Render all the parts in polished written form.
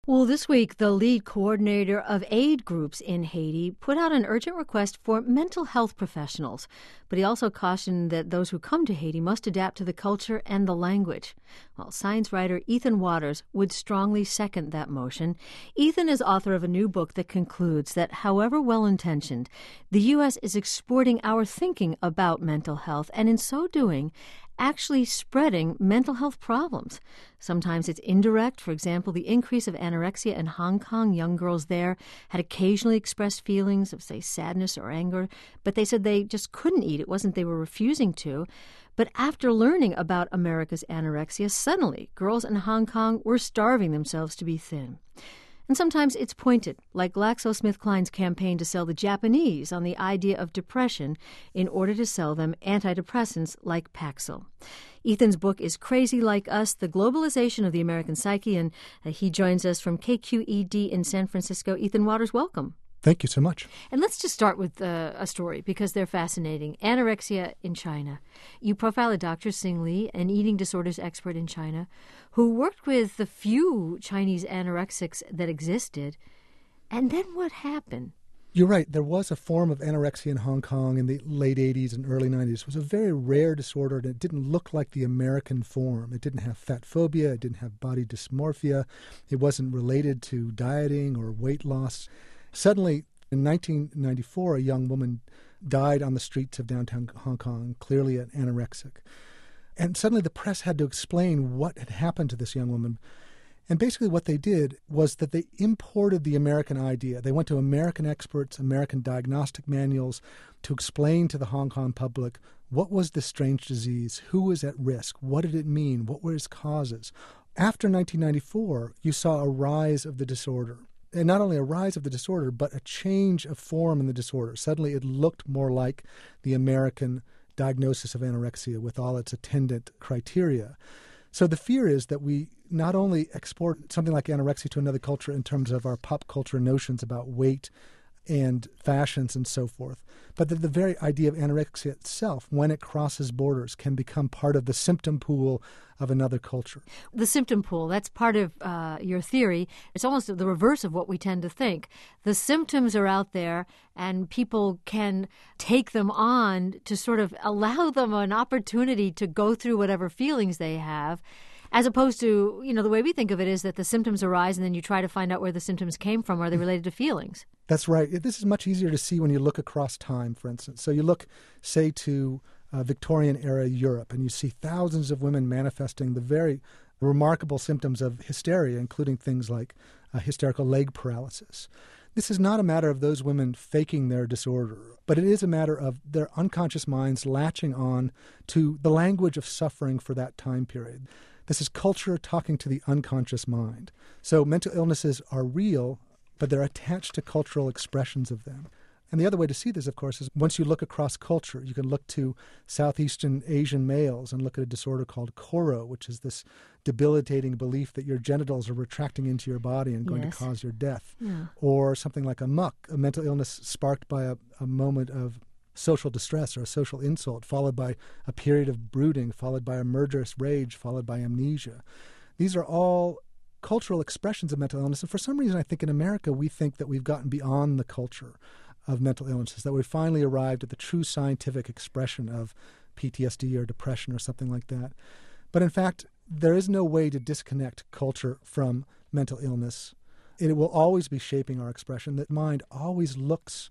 Well, this week, the lead coordinator of aid groups in Haiti put out an urgent request for mental health professionals. But he also cautioned that those who come to Haiti must adapt to the culture and the language. Well, science writer Ethan Waters would strongly second that motion. Ethan is author of a new book that concludes that, however well-intentioned, the U.S. is exporting our thinking about mental health, and in so doing, actually spreading mental health problems. Sometimes it's indirect. For example, the increase of anorexia in Hong Kong. Young girls there had occasionally expressed feelings of, say, sadness or anger, but they said they just couldn't eat. It wasn't they were refusing to. But after learning about America's anorexia, suddenly girls in Hong Kong were starving themselves to be thin. And sometimes it's pointed, like GlaxoSmithKline's campaign to sell the Japanese on the idea of depression in order to sell them antidepressants like Paxil. Ethan's book is Crazy Like Us, The Globalization of the American Psyche, and he joins us from KQED in San Francisco. Ethan Waters, welcome. Thank you so much. And let's just start with a story, because they're fascinating. Anorexia in China. You profile Dr. Xing Li, an eating disorders expert in China, who worked with the few Chinese anorexics that existed. And then what happened? You're right. There was a form of anorexia in Hong Kong in the late 80s and early 90s. It was a very rare disorder, and it didn't look like the American form. It didn't have fat phobia. It didn't have body dysmorphia. It wasn't related to dieting or weight loss. Suddenly, in 1994, a young woman died on the streets of downtown Hong Kong, clearly an anorexic. And suddenly the press had to explain what had happened to this young woman. And basically what they did was that they imported the American idea. They went to American experts, American diagnostic manuals, to explain to the Hong Kong public what was this strange disease, who was at risk, what did it mean, what were its causes. After 1994, you saw a rise of the disorder. And not only a rise of the disorder, but a change of form in the disorder. Suddenly it looked more like the American diagnosis of anorexia with all its attendant criteria. So the fear is that we not only export something like anorexia to another culture in terms of our pop culture notions about weight and fashions and so forth, but that the very idea of anorexia itself, when it crosses borders, can become part of the symptom pool of another culture. The symptom pool, that's part of your theory. It's almost the reverse of what we tend to think. The symptoms are out there, and people can take them on to sort of allow them an opportunity to go through whatever feelings they have, as opposed to, the way we think of it is that the symptoms arise and then you try to find out where the symptoms came from. Are they related to feelings? That's right. This is much easier to see when you look across time, for instance. So you look, say, to Victorian-era Europe, and you see thousands of women manifesting the very remarkable symptoms of hysteria, including things like hysterical leg paralysis. This is not a matter of those women faking their disorder, but it is a matter of their unconscious minds latching on to the language of suffering for that time period. This is culture talking to the unconscious mind. So mental illnesses are real, but they're attached to cultural expressions of them. And the other way to see this, of course, is once you look across culture, you can look to Southeastern Asian males and look at a disorder called Koro, which is this debilitating belief that your genitals are retracting into your body and going to cause your death. Yeah. Or something like a muck, a mental illness sparked by a moment of social distress or a social insult, followed by a period of brooding, followed by a murderous rage, followed by amnesia. These are all cultural expressions of mental illness. And for some reason, I think in America, we think that we've gotten beyond the culture of mental illnesses, that we finally arrived at the true scientific expression of PTSD or depression or something like that. But in fact, there is no way to disconnect culture from mental illness. It will always be shaping our expression. The mind always looks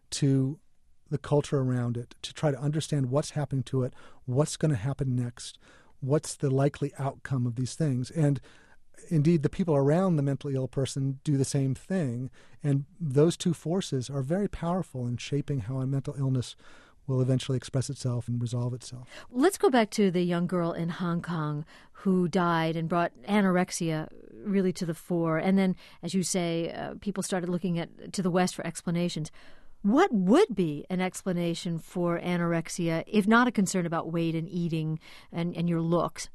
to the culture around it to try to understand what's happening to it, what's going to happen next, what's the likely outcome of these things. And indeed, the people around the mentally ill person do the same thing. And those two forces are very powerful in shaping how a mental illness will eventually express itself and resolve itself. Let's go back to the young girl in Hong Kong who died and brought anorexia really to the fore. And then, as you say, people started looking to the West for explanations. What would be an explanation for anorexia, if not a concern about weight and eating and your looks?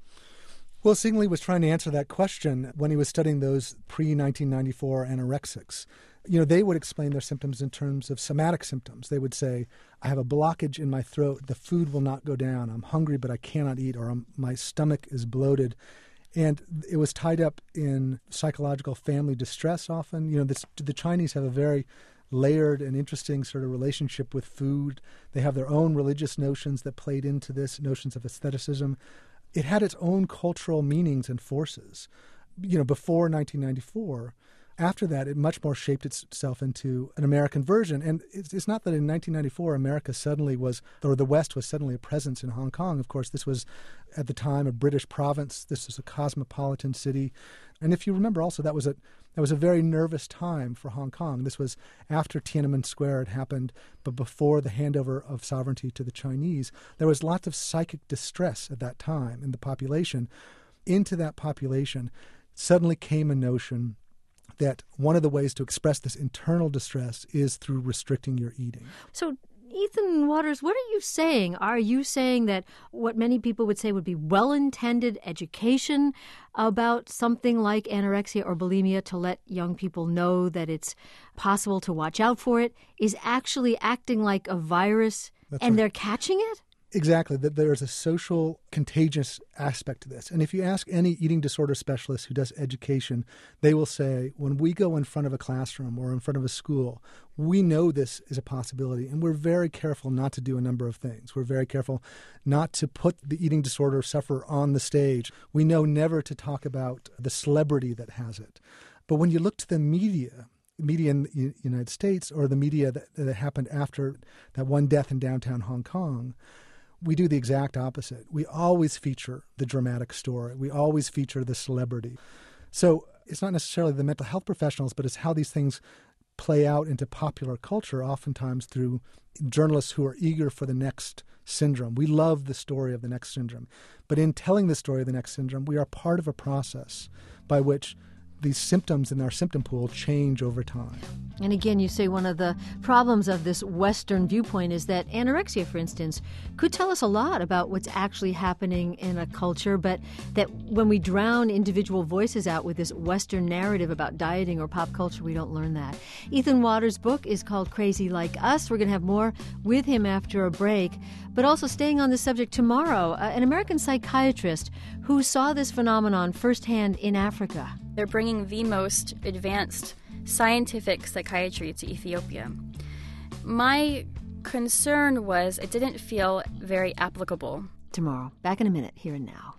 Well, Xing Li was trying to answer that question when he was studying those pre-1994 anorexics. They would explain their symptoms in terms of somatic symptoms. They would say, I have a blockage in my throat, the food will not go down, I'm hungry but I cannot eat, or my stomach is bloated. And it was tied up in psychological family distress often. The Chinese have a very layered and interesting sort of relationship with food. They have their own religious notions that played into this, notions of aestheticism. It had its own cultural meanings and forces. Before 1994, after that, it much more shaped itself into an American version. And it's not that in 1994 America suddenly was, or the West was suddenly a presence in Hong Kong. Of course, this was at the time a British province. This was a cosmopolitan city. And if you remember also, that was a very nervous time for Hong Kong. This was after Tiananmen Square had happened, but before the handover of sovereignty to the Chinese. There was lots of psychic distress at that time in the population. Into that population suddenly came a notion that one of the ways to express this internal distress is through restricting your eating. So, Ethan Watters, what are you saying? Are you saying that what many people would say would be well-intended education about something like anorexia or bulimia to let young people know that it's possible to watch out for it is actually acting like a virus? That's and right. They're catching it? Exactly, that there's a social contagious aspect to this. And if you ask any eating disorder specialist who does education, they will say, when we go in front of a classroom or in front of a school, we know this is a possibility, and we're very careful not to do a number of things. We're very careful not to put the eating disorder sufferer on the stage. We know never to talk about the celebrity that has it. But when you look to the media in the United States, or the media that happened after that one death in downtown Hong Kong, we do the exact opposite. We always feature the dramatic story. We always feature the celebrity. So it's not necessarily the mental health professionals, but it's how these things play out into popular culture, oftentimes through journalists who are eager for the next syndrome. We love the story of the next syndrome. But in telling the story of the next syndrome, we are part of a process by which these symptoms in our symptom pool change over time. And again, you say one of the problems of this Western viewpoint is that anorexia, for instance, could tell us a lot about what's actually happening in a culture, but that when we drown individual voices out with this Western narrative about dieting or pop culture, we don't learn that. Ethan Watters' book is called Crazy Like Us. We're going to have more with him after a break. But also staying on this subject tomorrow, an American psychiatrist who saw this phenomenon firsthand in Africa. They're bringing the most advanced scientific psychiatry to Ethiopia. My concern was it didn't feel very applicable. Tomorrow. Back in a minute, Here and Now.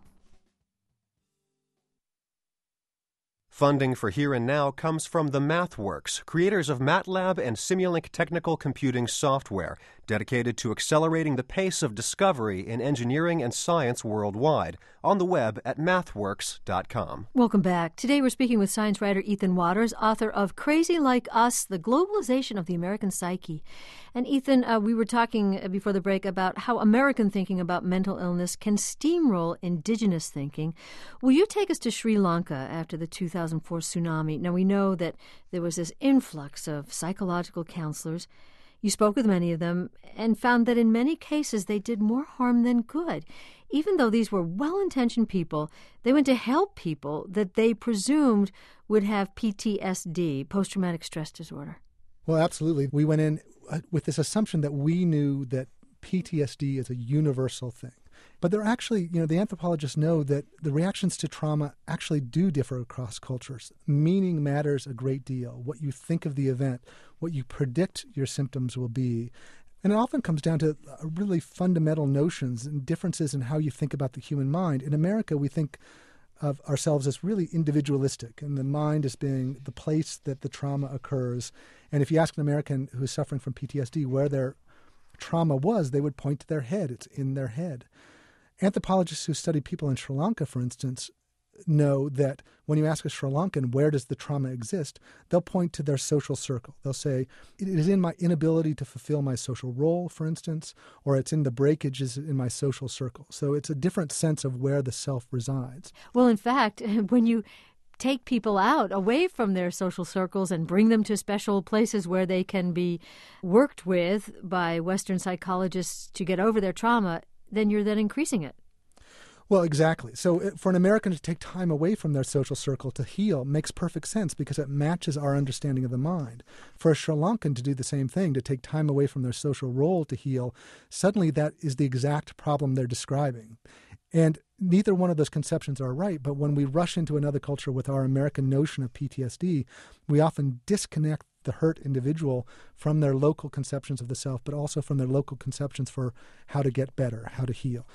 Funding for Here and Now comes from the MathWorks, creators of MATLAB and Simulink technical computing software, dedicated to accelerating the pace of discovery in engineering and science worldwide, on the web at mathworks.com. Welcome back. Today we're speaking with science writer Ethan Watters, author of Crazy Like Us, The Globalization of the American Psyche. And Ethan, we were talking before the break about how American thinking about mental illness can steamroll indigenous thinking. Will you take us to Sri Lanka after the 2004 tsunami? Now, we know that there was this influx of psychological counselors. You spoke with many of them and found that in many cases they did more harm than good. Even though these were well-intentioned people, they went to help people that they presumed would have PTSD, post-traumatic stress disorder. Well, absolutely. We went in with this assumption that we knew that PTSD is a universal thing. But there actually, the anthropologists know that the reactions to trauma actually do differ across cultures. Meaning matters a great deal. What you think of the event, what you predict your symptoms will be. And it often comes down to really fundamental notions and differences in how you think about the human mind. In America, we think of ourselves as really individualistic, and the mind as being the place that the trauma occurs. And if you ask an American who's suffering from PTSD where their trauma was, they would point to their head. It's in their head. Anthropologists who study people in Sri Lanka, for instance, know that when you ask a Sri Lankan, where does the trauma exist, they'll point to their social circle. They'll say, it is in my inability to fulfill my social role, for instance, or it's in the breakages in my social circle. So it's a different sense of where the self resides. Well, in fact, when you take people out away from their social circles and bring them to special places where they can be worked with by Western psychologists to get over their trauma, then you're then increasing it. Well, exactly. So for an American to take time away from their social circle to heal makes perfect sense because it matches our understanding of the mind. For a Sri Lankan to do the same thing, to take time away from their social role to heal, suddenly that is the exact problem they're describing. And neither one of those conceptions are right, but when we rush into another culture with our American notion of PTSD, we often disconnect the hurt individual from their local conceptions of the self, but also from their local conceptions for how to get better, how to heal.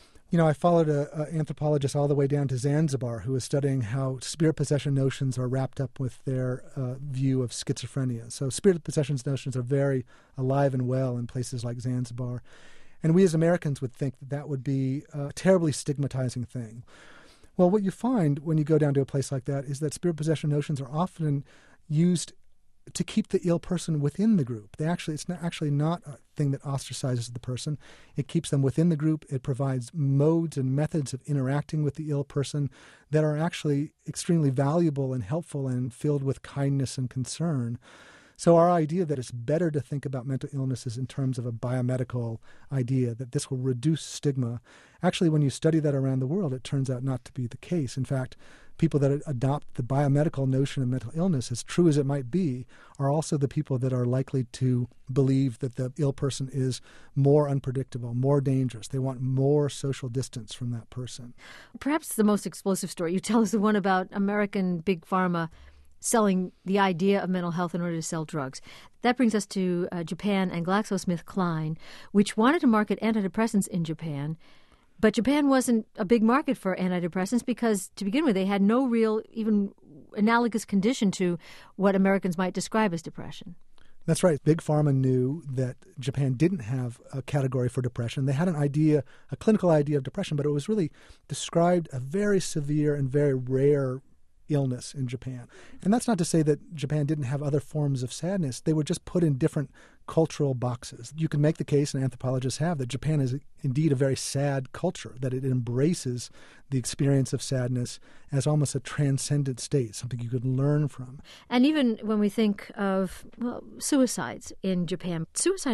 I followed an anthropologist all the way down to Zanzibar who was studying how spirit possession notions are wrapped up with their view of schizophrenia. So spirit possession notions are very alive and well in places like Zanzibar. And we as Americans would think that that would be a terribly stigmatizing thing. Well, what you find when you go down to a place like that is that spirit possession notions are often used to keep the ill person within the group. It's not a thing that ostracizes the person. It keeps them within the group. It provides modes and methods of interacting with the ill person that are actually extremely valuable and helpful and filled with kindness and concern. So our idea that it's better to think about mental illnesses in terms of a biomedical idea, that this will reduce stigma, actually when you study that around the world, it turns out not to be the case. In fact, people that adopt the biomedical notion of mental illness, as true as it might be, are also the people that are likely to believe that the ill person is more unpredictable, more dangerous. They want more social distance from that person. Perhaps the most explosive story you tell is the one about American big pharma selling the idea of mental health in order to sell drugs. That brings us to Japan and GlaxoSmithKline, which wanted to market antidepressants in Japan. But Japan wasn't a big market for antidepressants because, to begin with, they had no real, even analogous condition to what Americans might describe as depression. That's right. Big Pharma knew that Japan didn't have a category for depression. They had a clinical idea of depression, but it was really described a very severe and very rare illness in Japan. And that's not to say that Japan didn't have other forms of sadness. They were just put in different cultural boxes. You can make the case, and anthropologists have, that Japan is indeed a very sad culture, that it embraces the experience of sadness as almost a transcendent state, something you could learn from. And even when we think of suicides in Japan, suicide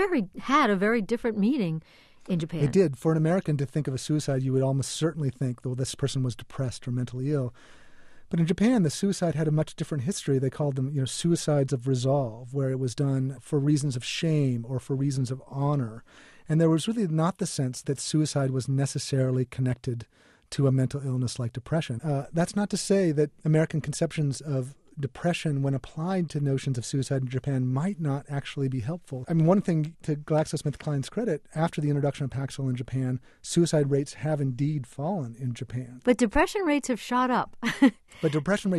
had a very different meaning in Japan. It did. For an American to think of a suicide, you would almost certainly think, well, this person was depressed or mentally ill. But in Japan, the suicide had a much different history. They called them, suicides of resolve, where it was done for reasons of shame or for reasons of honor. And there was really not the sense that suicide was necessarily connected to a mental illness like depression. That's not to say that American conceptions of depression, when applied to notions of suicide in Japan, might not actually be helpful. I mean, one thing to GlaxoSmithKline's credit, after the introduction of Paxil in Japan, suicide rates have indeed fallen in Japan. But depression rates have shot up. But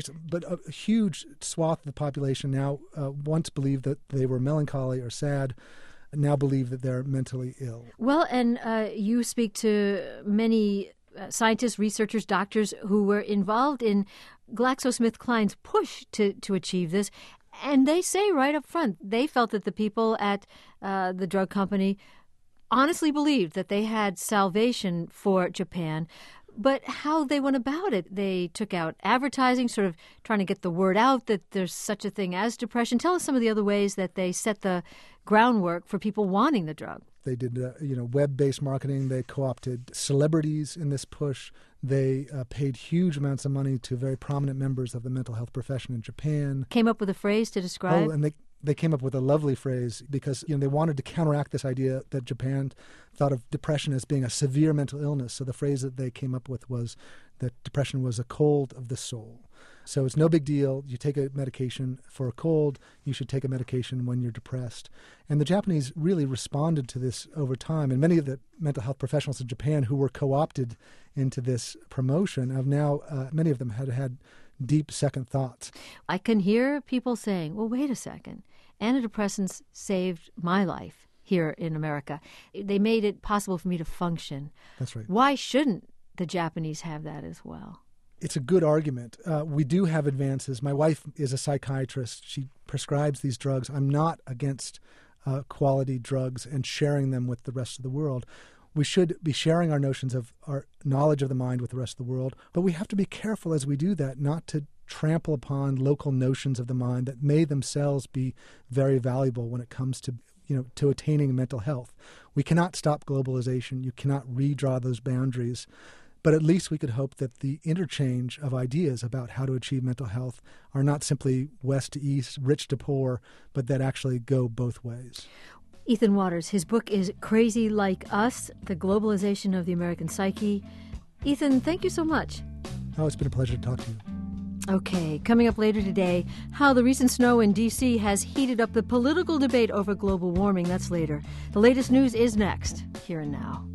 a huge swath of the population now once believed that they were melancholy or sad, now believe that they're mentally ill. Well, and you speak to many scientists, researchers, doctors who were involved in GlaxoSmithKline's push to achieve this. And they say right up front, they felt that the people at the drug company honestly believed that they had salvation for Japan. But how they went about it, they took out advertising, sort of trying to get the word out that there's such a thing as depression. Tell us some of the other ways that they set the groundwork for people wanting the drug. They did, web-based marketing. They co-opted celebrities in this push. They paid huge amounts of money to very prominent members of the mental health profession in Japan. Came up with a phrase to describe. Oh, and they came up with a lovely phrase because they wanted to counteract this idea that Japan thought of depression as being a severe mental illness. So the phrase that they came up with was that depression was a cold of the soul. So it's no big deal. You take a medication for a cold. You should take a medication when you're depressed. And the Japanese really responded to this over time. And many of the mental health professionals in Japan who were co-opted into this promotion have now, many of them had deep second thoughts. I can hear people saying, well, wait a second. Antidepressants saved my life here in America. They made it possible for me to function. That's right. Why shouldn't the Japanese have that as well? It's a good argument. We do have advances. My wife is a psychiatrist. She prescribes these drugs. I'm not against quality drugs and sharing them with the rest of the world. We should be sharing our notions of our knowledge of the mind with the rest of the world, but we have to be careful as we do that not to trample upon local notions of the mind that may themselves be very valuable when it comes to attaining mental health. We cannot stop globalization. You cannot redraw those boundaries. But at least we could hope that the interchange of ideas about how to achieve mental health are not simply west to east, rich to poor, but that actually go both ways. Ethan Watters, his book is Crazy Like Us, The Globalization of the American Psyche. Ethan, thank you so much. Oh, it's been a pleasure to talk to you. Okay, coming up later today, how the recent snow in D.C. has heated up the political debate over global warming. That's later. The latest news is next, here and now.